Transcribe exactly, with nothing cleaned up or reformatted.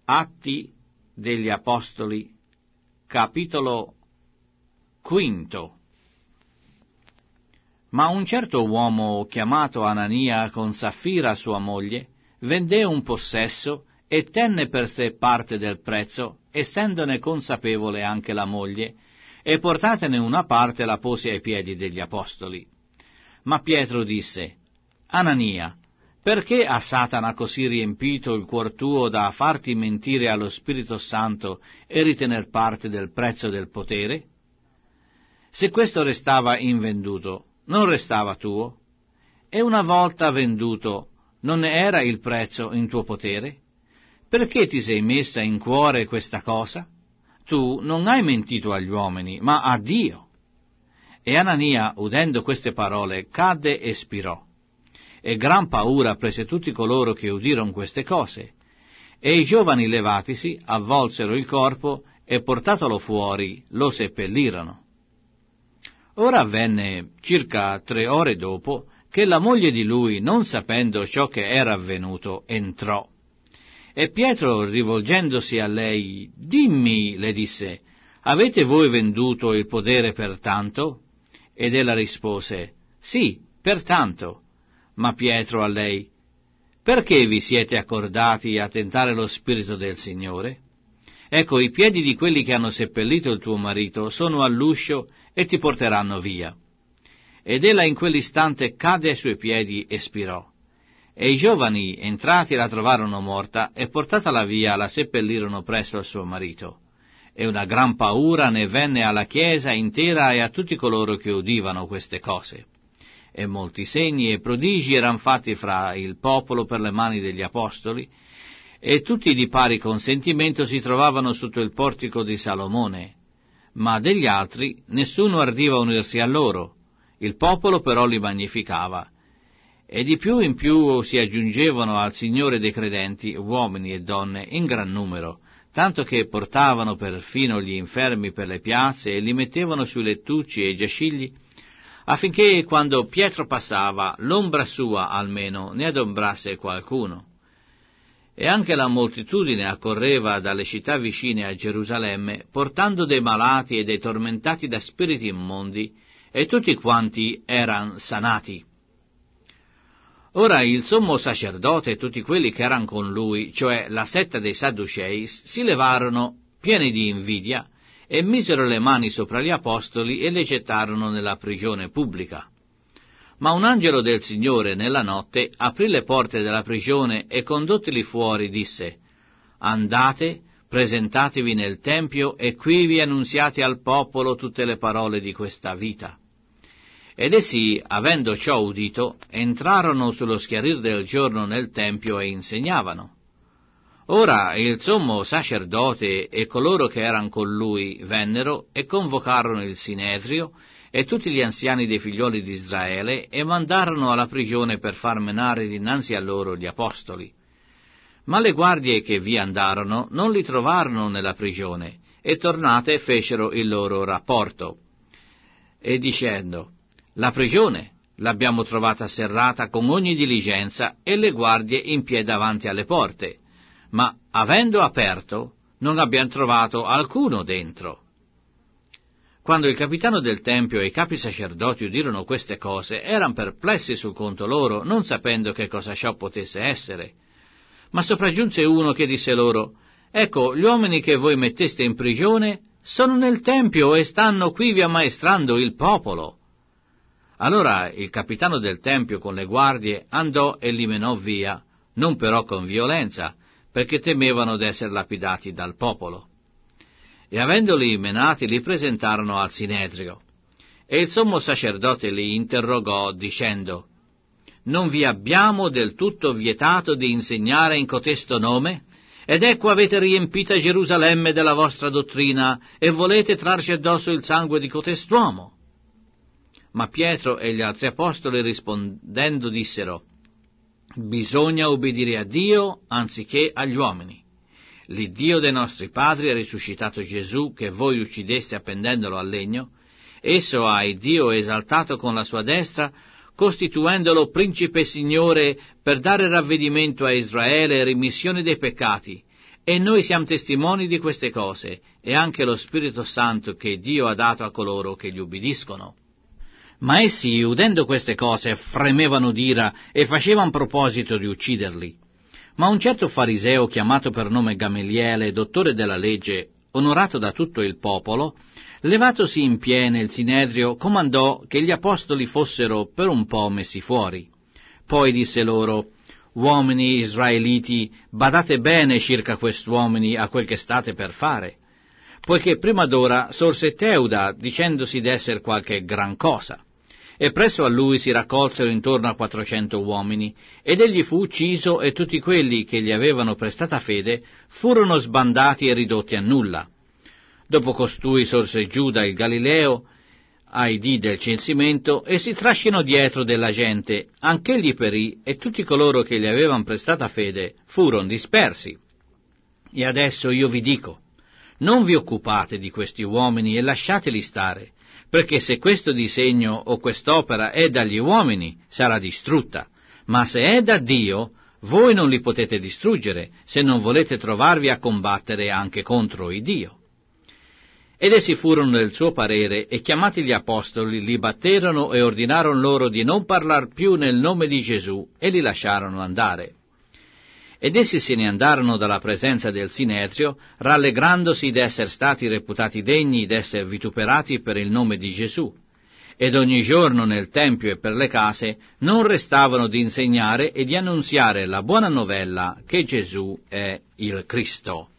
Atti degli Apostoli, capitolo quinto. Ma un certo uomo chiamato Anania, con Saffira sua moglie, vendé un possesso e tenne per sé parte del prezzo, essendone consapevole anche la moglie, e portatene una parte la pose ai piedi degli apostoli. Ma Pietro disse: Anania, perché ha Satana così riempito il cuor tuo da farti mentire allo Spirito Santo e ritener parte del prezzo del potere? Se questo restava invenduto, non restava tuo? E una volta venduto, non ne era il prezzo in tuo potere? Perché ti sei messa in cuore questa cosa? Tu non hai mentito agli uomini, ma a Dio. E Anania, udendo queste parole, cadde e spirò. E gran paura prese tutti coloro che udirono queste cose. E i giovani levatisi avvolsero il corpo e portatolo fuori lo seppellirono. Ora avvenne, circa tre ore dopo, che la moglie di lui, non sapendo ciò che era avvenuto, entrò. E Pietro, rivolgendosi a lei, «Dimmi», le disse, «avete voi venduto il podere per tanto?» Ed ella rispose, «Sì, per tanto». Ma Pietro a lei, «Perché vi siete accordati a tentare lo Spirito del Signore? Ecco, i piedi di quelli che hanno seppellito il tuo marito sono all'uscio e ti porteranno via». Ed ella in quell'istante cadde ai suoi piedi e spirò. E i giovani, entrati, la trovarono morta, e portatala via la seppellirono presso al suo marito. E una gran paura ne venne alla chiesa intera e a tutti coloro che udivano queste cose. E molti segni e prodigi eran fatti fra il popolo per le mani degli apostoli, e tutti di pari consentimento si trovavano sotto il portico di Salomone. Ma degli altri nessuno ardiva unirsi a loro, il popolo però li magnificava. E di più in più si aggiungevano al Signore dei credenti, uomini e donne, in gran numero, tanto che portavano perfino gli infermi per le piazze e li mettevano sui lettucci e i giaciglii, affinché quando Pietro passava, l'ombra sua almeno ne adombrasse qualcuno. E anche la moltitudine accorreva dalle città vicine a Gerusalemme, portando dei malati e dei tormentati da spiriti immondi, e tutti quanti eran sanati. Ora il sommo sacerdote e tutti quelli che erano con lui, cioè la setta dei Sadducei, si levarono pieni di invidia e misero le mani sopra gli apostoli e li gettarono nella prigione pubblica. Ma un angelo del Signore nella notte aprì le porte della prigione e condottili fuori disse: «Andate, presentatevi nel Tempio e qui vi annunziate al popolo tutte le parole di questa vita». Ed essi, avendo ciò udito, entrarono sullo schiarir del giorno nel Tempio e insegnavano. Ora il sommo sacerdote e coloro che erano con lui vennero e convocarono il Sinedrio e tutti gli anziani dei figlioli di Israele e mandarono alla prigione per far menare dinanzi a loro gli apostoli. Ma le guardie che vi andarono non li trovarono nella prigione, e tornate fecero il loro rapporto, e dicendo: «La prigione l'abbiamo trovata serrata con ogni diligenza e le guardie in piedi davanti alle porte, ma avendo aperto non abbiamo trovato alcuno dentro». Quando il capitano del Tempio e i capi sacerdoti udirono queste cose, erano perplessi sul conto loro, non sapendo che cosa ciò potesse essere. Ma sopraggiunse uno che disse loro: «Ecco, gli uomini che voi metteste in prigione sono nel Tempio e stanno quivi ammaestrando il popolo». Allora il capitano del Tempio con le guardie andò e li menò via, non però con violenza, perché temevano d'essere lapidati dal popolo. E avendoli menati li presentarono al Sinedrio. E il sommo sacerdote li interrogò dicendo: «Non vi abbiamo del tutto vietato di insegnare in cotesto nome? Ed ecco avete riempita Gerusalemme della vostra dottrina e volete trarci addosso il sangue di cotest'uomo». Ma Pietro e gli altri apostoli rispondendo dissero: «Bisogna obbedire a Dio anziché agli uomini. L'Iddio dei nostri padri ha risuscitato Gesù, che voi uccideste appendendolo al legno. Esso ha il Dio esaltato con la sua destra, costituendolo principe e signore per dare ravvedimento a Israele e remissione dei peccati, E noi siamo testimoni di queste cose, e anche lo Spirito Santo che Dio ha dato a coloro che gli ubbidiscono. Ma essi, udendo queste cose, fremevano d'ira e facevano proposito di ucciderli. Ma un certo fariseo, chiamato per nome Gamaliele, dottore della legge, onorato da tutto il popolo, levatosi in piedi nel Sinedrio, comandò che gli apostoli fossero per un po' messi fuori. Poi disse loro: «Uomini israeliti, badate bene circa quest'uomini a quel che state per fare, poiché prima d'ora sorse Teuda dicendosi d'esser qualche gran cosa. E presso a lui si raccolsero intorno a quattrocento uomini, ed egli fu ucciso e tutti quelli che gli avevano prestata fede furono sbandati e ridotti a nulla. Dopo costui sorse Giuda il Galileo ai dì del censimento e si trascinò dietro della gente, anch'egli perì e tutti coloro che gli avevano prestata fede furono dispersi. E adesso io vi dico, non vi occupate di questi uomini e lasciateli stare, perché se questo disegno o quest'opera è dagli uomini, sarà distrutta, ma se è da Dio, voi non li potete distruggere, se non volete trovarvi a combattere anche contro il Dio. Ed essi furono del suo parere, e chiamati gli apostoli, li batterono e ordinarono loro di non parlar più nel nome di Gesù, e li lasciarono andare. Ed essi se ne andarono dalla presenza del Sinedrio, rallegrandosi d'esser stati reputati degni d'esser vituperati per il nome di Gesù. Ed ogni giorno nel Tempio e per le case non restavano di insegnare e di annunziare la buona novella che Gesù è il Cristo.